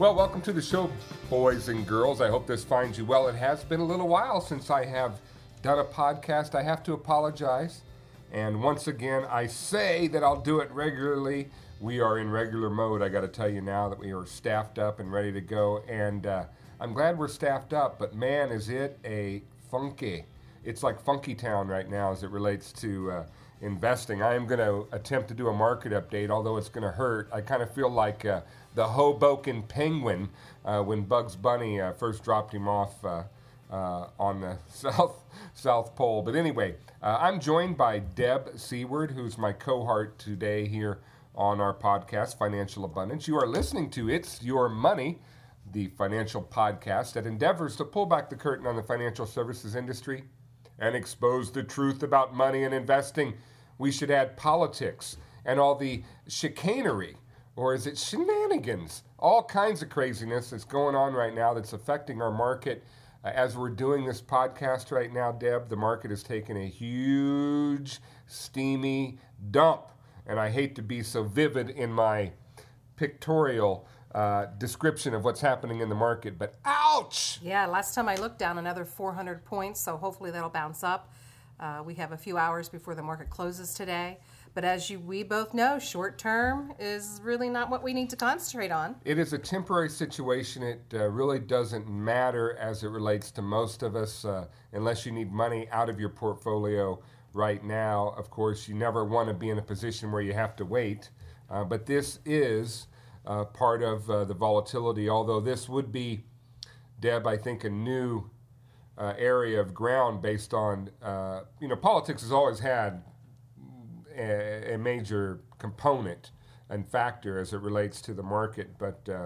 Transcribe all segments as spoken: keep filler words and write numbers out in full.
Well, welcome to the show, boys and girls. I hope this finds you well. It has been a little while since I have done a podcast. I have to apologize. And once again, I say that I'll do it regularly. We are in regular mode. I got to tell you now that we are staffed up and ready to go. And uh, I'm glad we're staffed up, but man, is it a funky. It's like Funky Town right now as it relates to uh, investing. I am going to attempt to do a market update, although it's going to hurt. I kind of feel like uh, the Hoboken Penguin uh, when Bugs Bunny uh, first dropped him off uh, uh, on the South South Pole. But anyway, uh, I'm joined by Deb Seward, who's my cohort today here on our podcast, Financial Abundance. You are listening to It's Your Money, the financial podcast that endeavors to pull back the curtain on the financial services industry and expose the truth about money and investing. We should add politics and all the chicanery, or is it shenanigans? All kinds of craziness that's going on right now that's affecting our market. Uh, as we're doing this podcast right now, Deb, the market has taken a huge, steamy dump. And I hate to be so vivid in my pictorial uh, description of what's happening in the market, but ouch! Yeah, last time I looked down another four hundred points, so hopefully that'll bounce up. Uh, we have a few hours before the market closes today. But as you, we both know, short term is really not what we need to concentrate on. It is a temporary situation. It uh, really doesn't matter as it relates to most of us, uh, unless you need money out of your portfolio right now. Of course, you never want to be in a position where you have to wait. Uh, but this is uh, part of uh, the volatility, although this would be, Deb, I think, a new uh, area of ground based on, uh, you know, politics has always had a, a major component and factor as it relates to the market, but uh,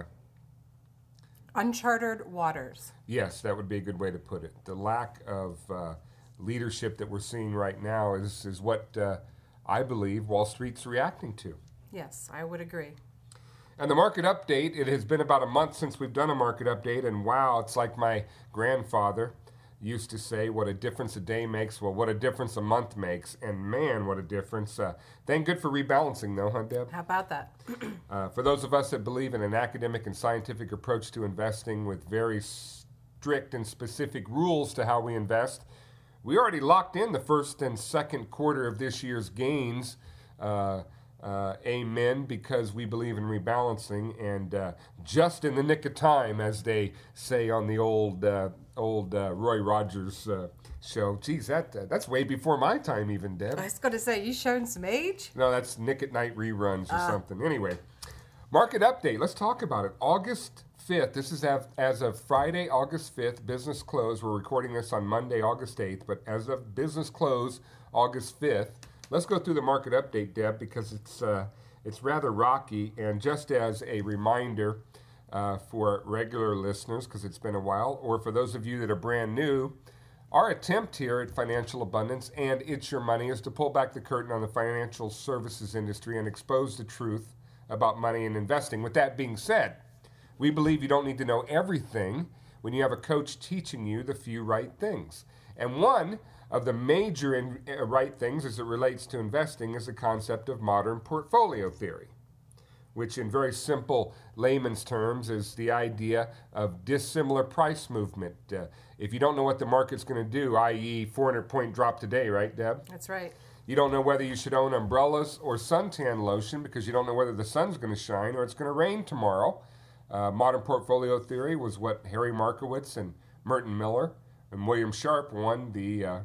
uncharted waters. Yes, that would be a good way to put it. The lack of uh, leadership that we're seeing right now is, is what uh, I believe Wall Street's reacting to. Yes, I would agree. And the market update, it has been about a month since we've done a market update, and wow, it's like my grandfather used to say, what a difference a day makes. Well, what a difference a month makes. And man, what a difference. Uh, thank good for rebalancing, though, huh, Deb? How about that? uh, for those of us that believe in an academic and scientific approach to investing with very strict and specific rules to how we invest, we already locked in the first and second quarter of this year's gains. Uh, uh, amen, because we believe in rebalancing and uh, just in the nick of time, as they say on the old uh, old uh, Roy Rogers uh, show. Geez, that uh, that's way before my time even, Deb. I was going to say, you showing some age? No, that's Nick at Night reruns or uh. something. Anyway, market update. Let's talk about it. August fifth. This is as of Friday, August fifth, business close. We're recording this on Monday, August eighth, but as of business close, August fifth. Let's go through the market update, Deb, because it's uh, it's rather rocky. And just as a reminder uh, for regular listeners, because it's been a while, or for those of you that are brand new, our attempt here at Financial Abundance and It's Your Money is to pull back the curtain on the financial services industry and expose the truth about money and investing. With that being said, we believe you don't need to know everything when you have a coach teaching you the few right things. And one of the major in, uh, right things as it relates to investing is the concept of modern portfolio theory, which in very simple layman's terms is the idea of dissimilar price movement. Uh, if you don't know what the market's going to do, that is four hundred point drop today, right, Deb? That's right. You don't know whether you should own umbrellas or suntan lotion because you don't know whether the sun's going to shine or it's going to rain tomorrow. Uh, modern portfolio theory was what Harry Markowitz and Merton Miller and William Sharpe won the uh,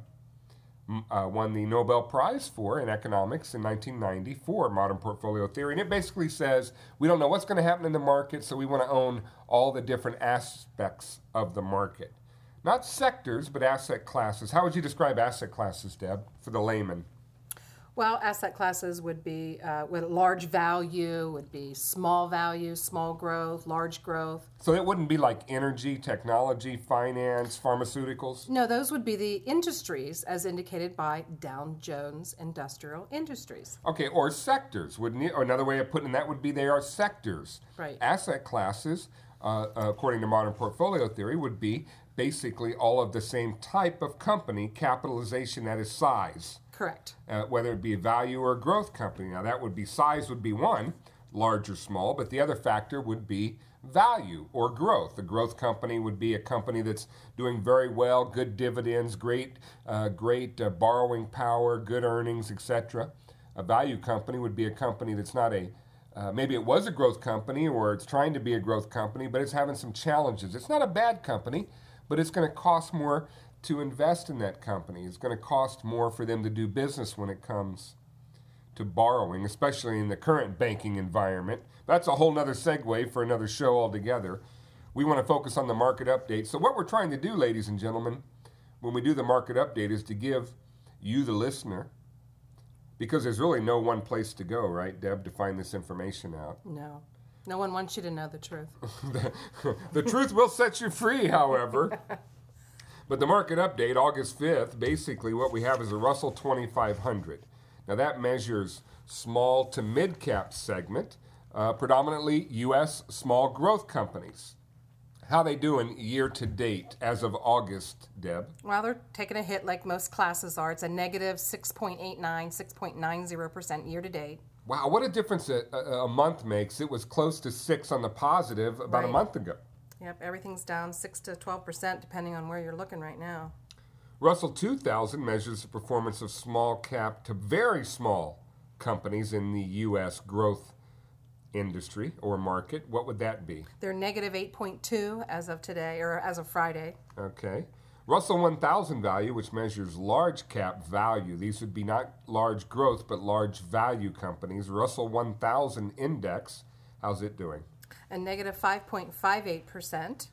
uh, won the Nobel Prize for in economics in nineteen ninety for modern portfolio theory. And it basically says we don't know what's going to happen in the market, so we want to own all the different aspects of the market. Not sectors, but asset classes. How would you describe asset classes, Deb, for the layman? Well, asset classes would be uh, with large value, would be small value, small growth, large growth. So it wouldn't be like energy, technology, finance, pharmaceuticals? No, those would be the industries as indicated by Dow Jones Industrial Industries. Okay, or sectors, wouldn't it? Or another way of putting that would be they are sectors. Right. Asset classes, uh, according to modern portfolio theory, would be basically all of the same type of company, capitalization, that is size. Correct. Uh, whether it be a value or a growth company. Now that would be, size would be one, large or small, but the other factor would be value or growth. A growth company would be a company that's doing very well, good dividends, great, uh, great uh, borrowing power, good earnings, et cetera. A value company would be a company that's not a, uh, maybe it was a growth company or it's trying to be a growth company, but it's having some challenges. It's not a bad company, but it's going to cost more to invest in that company. It's going to cost more for them to do business when it comes to borrowing, especially in the current banking environment. That's a whole nother segue for another show altogether. We want to focus on the market update. So what we're trying to do, ladies and gentlemen, when we do the market update is to give you, the listener, because there's really no one place to go, right, Deb, to find this information out. No. No one wants you to know the truth. the, the truth will set you free, however. But the market update, August fifth, basically what we have is a Russell twenty-five hundred. Now that measures small to mid-cap segment, uh, predominantly U S small growth companies. How they doing year to date as of August, Deb? Well, they're taking a hit like most classes are. It's a negative six point eight nine, six point nine zero percent year to date. Wow, what a difference a, a, a month makes. It was close to six on the positive about Right. a month ago. Yep, everything's down six to twelve percent depending on where you're looking right now. Russell two thousand measures the performance of small cap to very small companies in the U S growth industry or market. What would that be? They're negative eight point two as of today, or as of Friday. Okay. Russell one thousand value, which measures large cap value. These would be not large growth, but large value companies. Russell one thousand index, how's it doing? A negative five point five eight percent.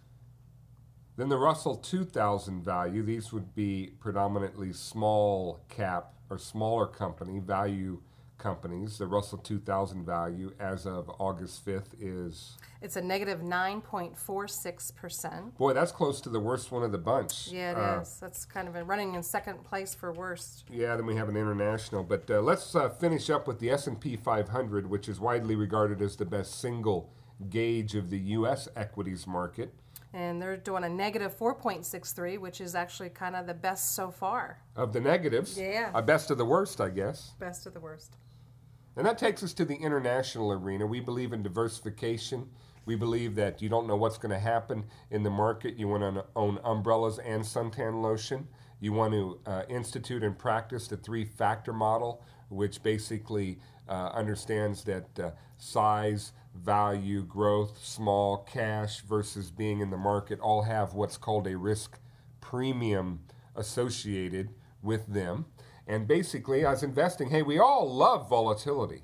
Then the Russell two thousand value, these would be predominantly small cap or smaller company value companies. The Russell two thousand value as of August fifth is... It's a negative nine point four six percent. Boy, that's close to the worst one of the bunch. Yeah, it Uh, is. That's kind of a running in second place for worst. Yeah, then we have an international. But uh, let's uh, finish up with the S and P five hundred, which is widely regarded as the best single gauge of the U S equities market. And they're doing a negative four point six three, which is actually kind of the best so far. Of the negatives. Yeah. A best of the worst, I guess. Best of the worst. And that takes us to the international arena. We believe in diversification. We believe that you don't know what's going to happen in the market. You want to own umbrellas and suntan lotion. You want to uh, institute and practice the three-factor model, which basically uh, understands that uh, size, value, growth, small, cash versus being in the market all have what's called a risk premium associated with them. And basically, as investing, hey, we all love volatility.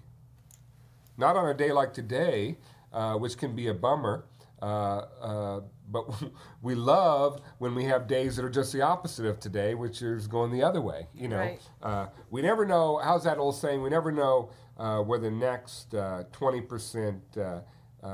Not on a day like today, uh, which can be a bummer, uh, uh, but we love when we have days that are just the opposite of today, which is going the other way. You know, Right. uh, we never know. How's that old saying? We never know uh, where the next uh, twenty percent uh, uh,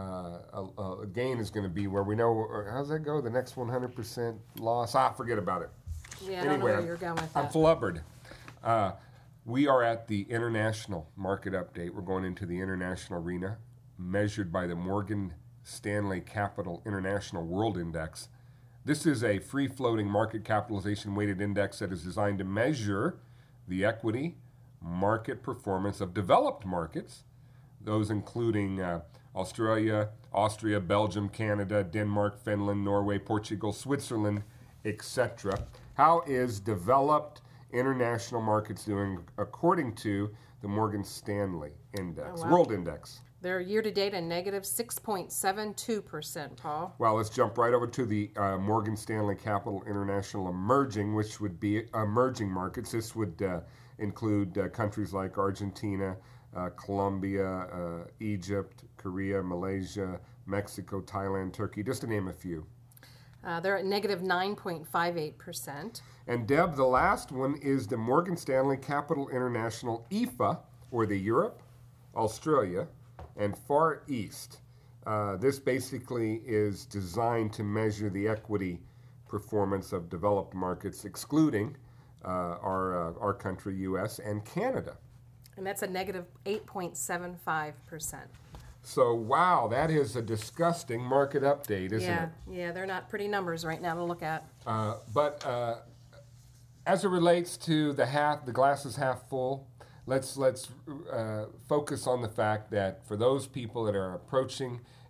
a, a gain is going to be. Where we know, or how's that go? The next one hundred percent loss. Ah, forget about it. Yeah, I don't know Anyway, where you're going with I'm that. flubbered. Uh, we are at the international market update. We're going into the international arena, measured by the Morgan Stanley Capital International World Index. This is a free-floating market capitalization weighted index that is designed to measure the equity market performance of developed markets, those including uh, Australia, Austria, Belgium, Canada, Denmark, Finland, Norway, Portugal, Switzerland, et cetera. How is developed international markets doing according to the Morgan Stanley Index, Oh, wow. World Index? They're year to date a negative six point seven two percent, Paul. Well, let's jump right over to the uh, Morgan Stanley Capital International Emerging, which would be emerging markets. This would uh, include uh, countries like Argentina, uh, Colombia, uh, Egypt, Korea, Malaysia, Mexico, Thailand, Turkey, just to name a few. Uh, they're at negative nine point five eight percent. And Deb, the last one is the Morgan Stanley Capital International E F A, or the Europe, Australia, and Far East. Uh, this basically is designed to measure the equity performance of developed markets, excluding uh, our uh, our country, U S, and Canada. And that's a negative eight point seven five percent. So, wow, that is a disgusting market update, isn't Yeah, it? yeah, they're not pretty numbers right now to look at. Uh, but uh, as it relates to the half, the glass is half full. Let's let's uh, focus on the fact that for those people that are approaching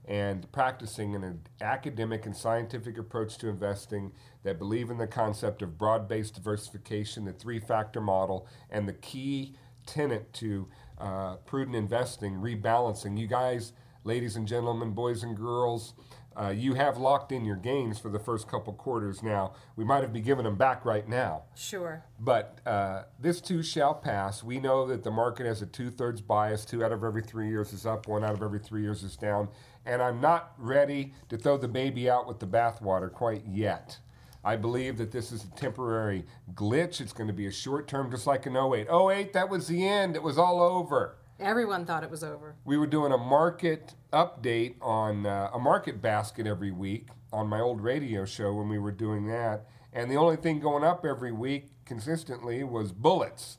and practicing an academic and scientific approach to investing that believe in the concept of broad-based diversification, the three-factor model, and the key tenet to uh, prudent investing, rebalancing. You guys, ladies and gentlemen, boys and girls, uh, you have locked in your gains for the first couple quarters now. We might have been giving them back right now. Sure. But uh, this too shall pass. We know that the market has a two-thirds bias. Two out of every three years is up. One out of every three years is down. And I'm not ready to throw the baby out with the bathwater quite yet. I believe that this is a temporary glitch. It's going to be a short term, just like in oh eight. oh eight, that was the end. It was all over. Everyone thought it was over. We were doing a market update on uh, a market basket every week on my old radio show when we were doing that. And the only thing going up every week consistently was bullets.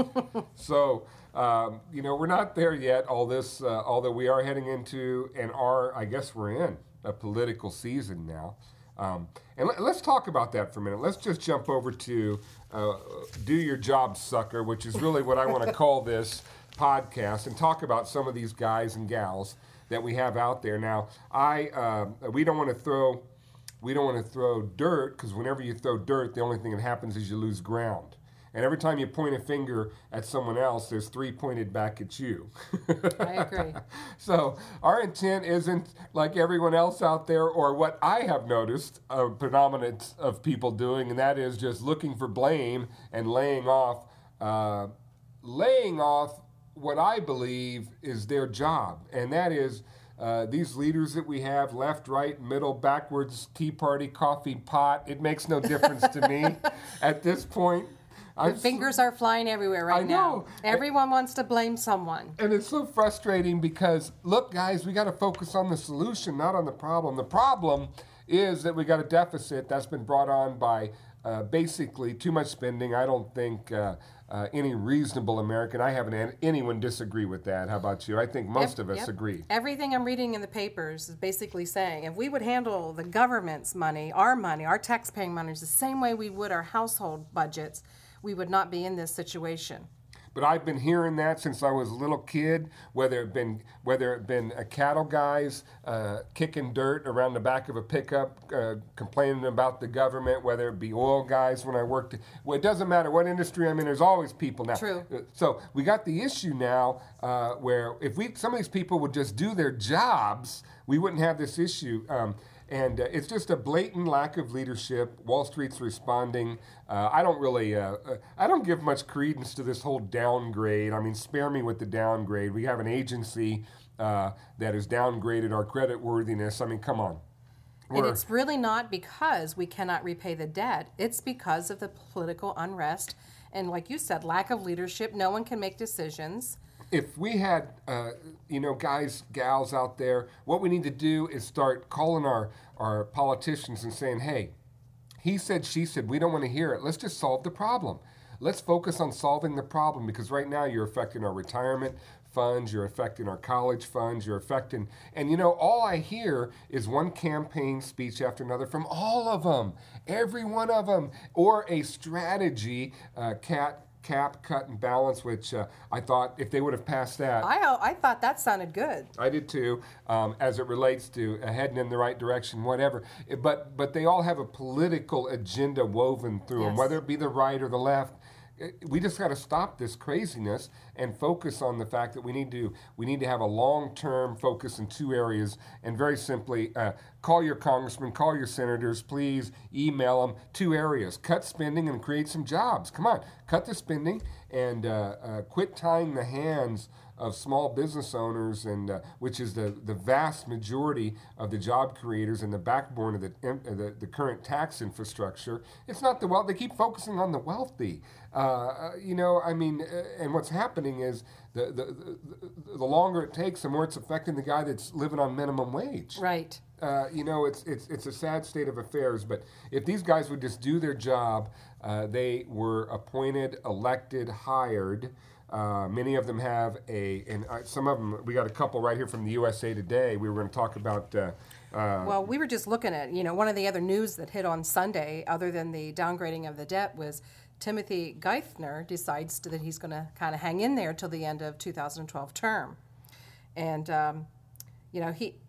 So, um, you know, we're not there yet, all this, uh, although we are heading into and are, I guess we're in a political season now. Um, and let, let's talk about that for a minute. Let's just jump over to uh, Do Your Job, Sucker, which is really what I want to call this podcast, and talk about some of these guys and gals that we have out there. Now, I uh, we don't want to throw we don't want to throw dirt, because whenever you throw dirt, the only thing that happens is you lose ground. And every time you point a finger at someone else, there's three pointed back at you. I agree. So our intent isn't like everyone else out there, or what I have noticed a predominance of people doing, and that is just looking for blame and laying off, uh, laying off what I believe is their job, and that is uh, these leaders that we have, left, right, middle, backwards, tea party, coffee pot. It makes no difference to me at this point. The fingers are flying everywhere right I now. know. Everyone wants to blame someone. And it's so frustrating because, look, guys, we got to focus on the solution, not on the problem. The problem is that we got a deficit that's been brought on by uh, basically too much spending. I don't think uh, uh, any reasonable American, I haven't had anyone disagree with that. How about you? I think most Yep, of us yep. agree. Everything I'm reading in the papers is basically saying if we would handle the government's money, our money, our taxpaying money, the same way we would our household budgets, we would not be in this situation. But I've been hearing that since I was a little kid, whether it been whether it been uh, cattle guys uh, kicking dirt around the back of a pickup, uh, complaining about the government, whether it be oil guys when I worked. Well, it doesn't matter what industry I'm in. There's always people now. True. Uh, So we got the issue now uh, where if we some of these people would just do their jobs, we wouldn't have this issue. Um, And uh, it's just a blatant lack of leadership. Wall Street's responding. Uh, I don't really, uh, uh, I don't give much credence to this whole downgrade. I mean, spare me with the downgrade. We have an agency uh, that has downgraded our credit worthiness. I mean, come on. And We're- it's really not because we cannot repay the debt. It's because of the political unrest. And like you said, lack of leadership. No one can make decisions. If we had, uh, you know, guys, gals out there, what we need to do is start calling our, our politicians and saying, hey, he said, she said, we don't want to hear it. Let's just solve the problem. Let's focus on solving the problem, because right now you're affecting our retirement funds, you're affecting our college funds, you're affecting, and you know, all I hear is one campaign speech after another from all of them, every one of them, or a strategy, uh, cat, cap, cut, and balance, which uh, I thought if they would have passed that. I I thought that sounded good. I did too, um, as it relates to uh, heading in the right direction, whatever. It- But but they all have a political agenda woven through them, Yes. whether it be the right or the left. It- We just got to stop this craziness and focus on the fact that we need to we need to have a long-term focus in two areas. And very simply, uh, call your congressmen, call your senators, please email them. Two areas: cut spending and create some jobs. Come on, cut the spending and uh, uh, quit tying the hands of small business owners, and uh, which is the, the vast majority of the job creators and the backbone of the, uh, the the current tax infrastructure. It's not the wealth. They keep focusing on the wealthy. Uh, you know, I mean, uh, and what's happening is the, the the the longer it takes, the more it's affecting the guy that's living on minimum wage. Right. Uh, you know, it's it's it's a sad state of affairs. But if these guys would just do their job, uh, they were appointed, elected, hired. Uh, many of them have a, and uh, some of them, we got a couple right here from the U S A Today. We were going to talk about. Uh, uh, Well, we were just looking at, you know, one of the other news that hit on Sunday, other than the downgrading of the debt, was Timothy Geithner decides to, that he's going to kind of hang in there till the end of two thousand twelve term. And, um, you know, he,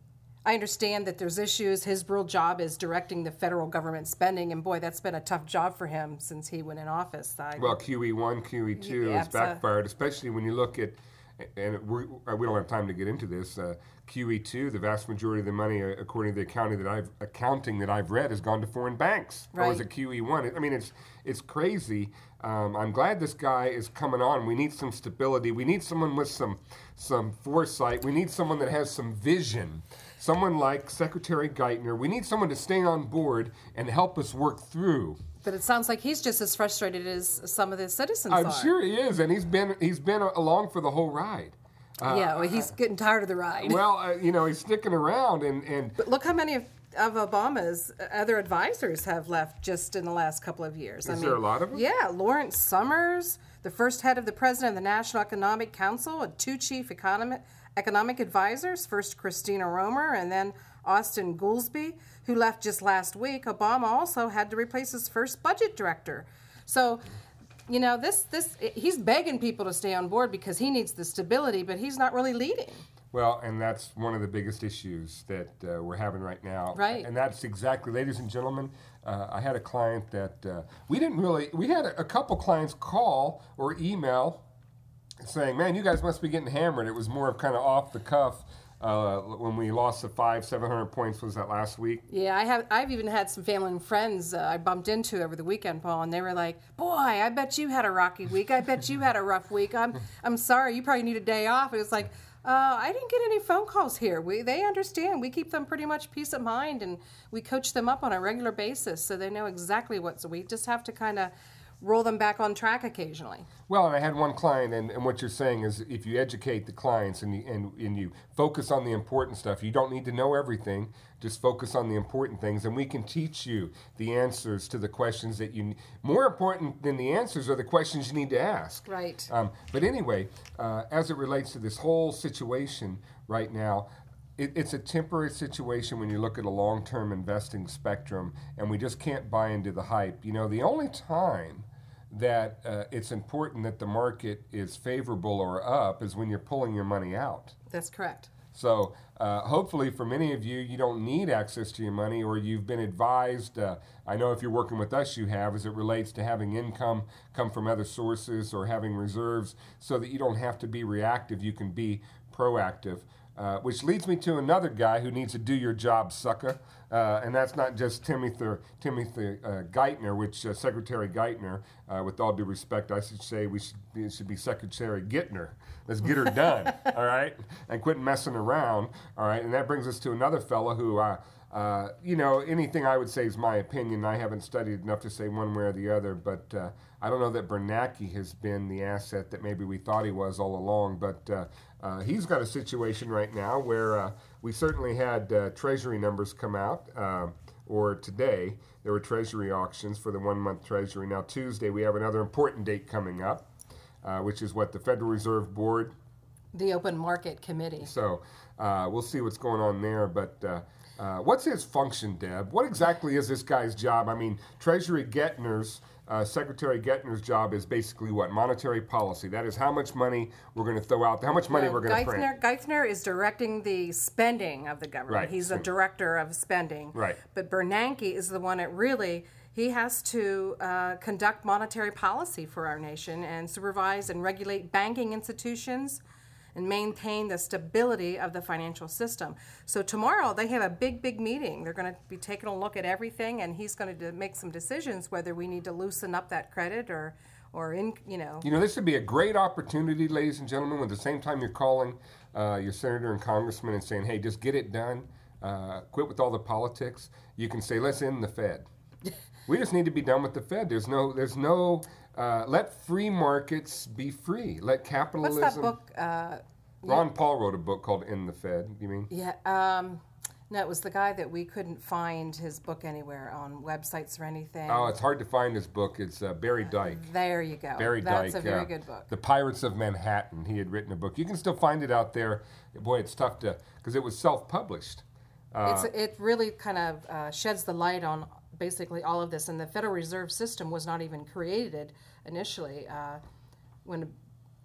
I understand that there's issues. His real job is directing the federal government spending, and boy, that's been a tough job for him since he went in office. I, well, Q E one, Q E two Yeah, has so- backfired, especially when you look at, and we're, we don't have time to get into this. Uh, Q E two, the vast majority of the money, uh, according to the accounting that I've accounting that I've read, has gone to foreign banks. Or was Right. it Q E one? I mean, it's it's crazy. Um, I'm glad this guy is coming on. We need some stability. We need someone with some some foresight. We need someone that has some vision. Someone like Secretary Geithner. We need someone to stay on board and help us work through. But it sounds like he's just as frustrated as some of the citizens I'm are. sure he is, and he's been he's been along for the whole ride. Uh, yeah, well, he's getting tired of the ride. Well, uh, you know, he's sticking around, and, and But look how many of, of Obama's other advisors have left just in the last couple of years. Is there a lot of them? Yeah, Lawrence Summers, the first head of the president of the National Economic Council, and two chief economic economic advisors, first Christina Romer and then Austin Goolsbee, who left just last week. Obama also had to replace his first budget director. So, you know, this this he's begging people to stay on board because he needs the stability, but he's not really leading. well, and that's one of the biggest issues that uh, we're having right now. Right. And that's exactly, ladies and gentlemen, uh, I had a client that uh, we didn't really, we had a, a couple clients call or email saying, man, you guys must be getting hammered. It was more of kind of off the cuff uh, when we lost the five, seven hundred points, was that last week? Yeah, I have. I've even had some family and friends uh, I bumped into over the weekend, Paul, and they were like, "Boy, I bet you had a rocky week. I bet you had a rough week. I'm, I'm sorry. You probably need a day off." It was like, uh, I didn't get any phone calls here. We, they understand. We keep them pretty much peace of mind, and we coach them up on a regular basis, so they know exactly what's. We just have to kind of roll them back on track occasionally. Well, and I had one client, and, and what you're saying is if you educate the clients and you, and, and you focus on the important stuff, you don't need to know everything, just focus on the important things, and we can teach you the answers to the questions that you need. More important than the answers are the questions you need to ask. Right. Um, but anyway, uh, as it relates to this whole situation right now, it, it's a temporary situation when you look at a long-term investing spectrum, and we just can't buy into the hype. You know, the only time that uh, it's important that the market is favorable or up is when you're pulling your money out. That's correct. So uh, hopefully for many of you, you don't need access to your money, or you've been advised, uh, I know if you're working with us you have, as it relates to having income come from other sources or having reserves so that you don't have to be reactive, you can be proactive. Uh, which leads me to another guy who needs to do your job, sucker. Uh, and that's not just Timothy, Timothy uh, Geithner, which uh, Secretary Geithner, uh, with all due respect, I should say we should be, it should be Secretary Gittner. Let's get her done, all right? And quit messing around, all right? And that brings us to another fellow who, uh, uh, you know, anything I would say is my opinion. I haven't studied enough to say one way or the other, but uh, I don't know that Bernanke has been the asset that maybe we thought he was all along, but uh, uh, he's got a situation right now where uh, we certainly had uh, Treasury numbers come out, uh, or today there were Treasury auctions for the one-month Treasury. Now Tuesday we have another important date coming up, uh, which is what, the Federal Reserve Board? The Open Market Committee. So uh, we'll see what's going on there, but uh, uh, what's his function, Deb? What exactly is this guy's job? I mean, Treasury Geithner's, uh, Secretary Geithner's job is basically what? Monetary policy. That is how much money we're going to throw out, how much money No, we're going to print. Geithner, Geithner is directing the spending of the government. Right. He's a director of spending. Right. But Bernanke is the one that really, he has to uh, conduct monetary policy for our nation and supervise and regulate banking institutions and maintain the stability of the financial system. So tomorrow they have a big, big meeting. They're going to be taking a look at everything, and he's going to make some decisions whether we need to loosen up that credit or, or in, you know. You know, this would be a great opportunity, ladies and gentlemen, when at the same time you're calling uh, your senator and congressman and saying, hey, just get it done, uh, quit with all the politics, you can say, let's end the Fed. We just need to be done with the Fed. There's no, there's no, uh, let free markets be free. Let capitalism. What's that book? Uh, Ron Paul wrote a book called End the Fed, you mean? Yeah, um, no, it was the guy that we couldn't find his book anywhere on websites or anything. Oh, it's hard to find his book. It's uh, Barry Dyke. There you go. Barry That's Dyke. a very uh, good book. The Pirates of Manhattan. He had written a book. You can still find it out there. Boy, it's tough to, because it was self-published. Uh, it's, it really kind of uh, sheds the light on basically all of this. And the Federal Reserve System was not even created initially. Uh, when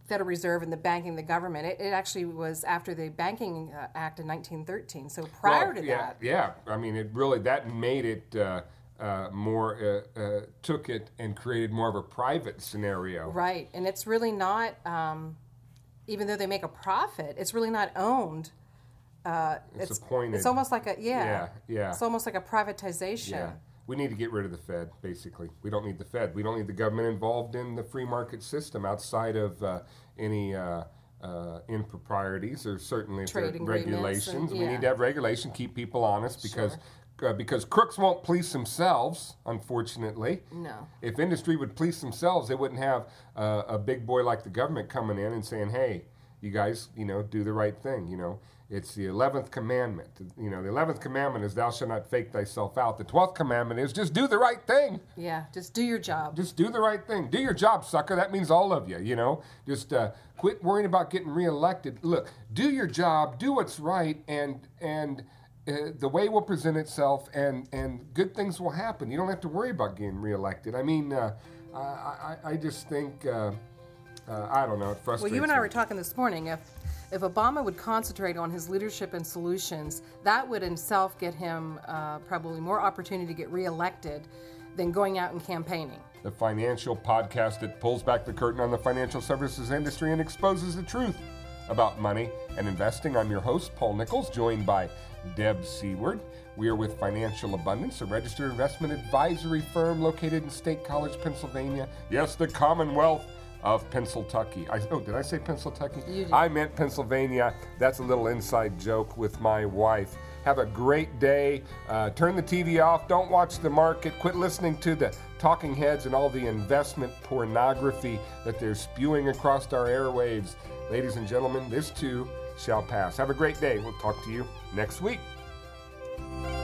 Federal Reserve and the banking, the government. It, it actually was after the Banking uh, Act in nineteen thirteen. So prior well, to yeah, that, yeah. I mean, it really that made it uh, uh, more uh, uh, took it and created more of a private scenario. Right, and it's really not. Um, even though they make a profit, it's really not owned. Uh, it's, it's appointed. It's almost like a yeah, yeah, yeah. It's almost like a privatization. Yeah. We need to get rid of the Fed, basically. We don't need the Fed. We don't need the government involved in the free market system outside of uh, any uh, uh, improprieties or certainly Trade regulations. And, we yeah. need to have regulation, keep people honest because Sure. uh, because crooks won't police themselves, unfortunately. No. If industry would police themselves, they wouldn't have uh, a big boy like the government coming in and saying, hey, you guys, you know, do the right thing, you know. It's the eleventh commandment. You know, the eleventh commandment is thou shalt not fake thyself out. The twelfth commandment is just do the right thing. Yeah, just do your job. Just do the right thing. Do your job, sucker. That means all of you, you know. Just uh, quit worrying about getting reelected. Look, do your job, do what's right, and and uh, the way will present itself, and, and good things will happen. You don't have to worry about getting reelected. I mean, uh, I, I, I just think, uh, uh, I don't know, it frustrates me. Well, you and I were talking this morning. If If Obama would concentrate on his leadership and solutions, that would in itself get him uh, probably more opportunity to get reelected than going out and campaigning. The financial podcast that pulls back the curtain on the financial services industry and exposes the truth about money and investing. I'm your host, Paul Nichols, joined by Deb Seaward. We are with Financial Abundance, a registered investment advisory firm located in State College, Pennsylvania. Yes, the Commonwealth of Pennsylvania. I, oh, did I say Pennsylvania? You did. I meant Pennsylvania. That's a little inside joke with my wife. Have a great day. Uh, turn the T V off. Don't watch the market. Quit listening to the talking heads and all the investment pornography that they're spewing across our airwaves. Ladies and gentlemen, this too shall pass. Have a great day. We'll talk to you next week.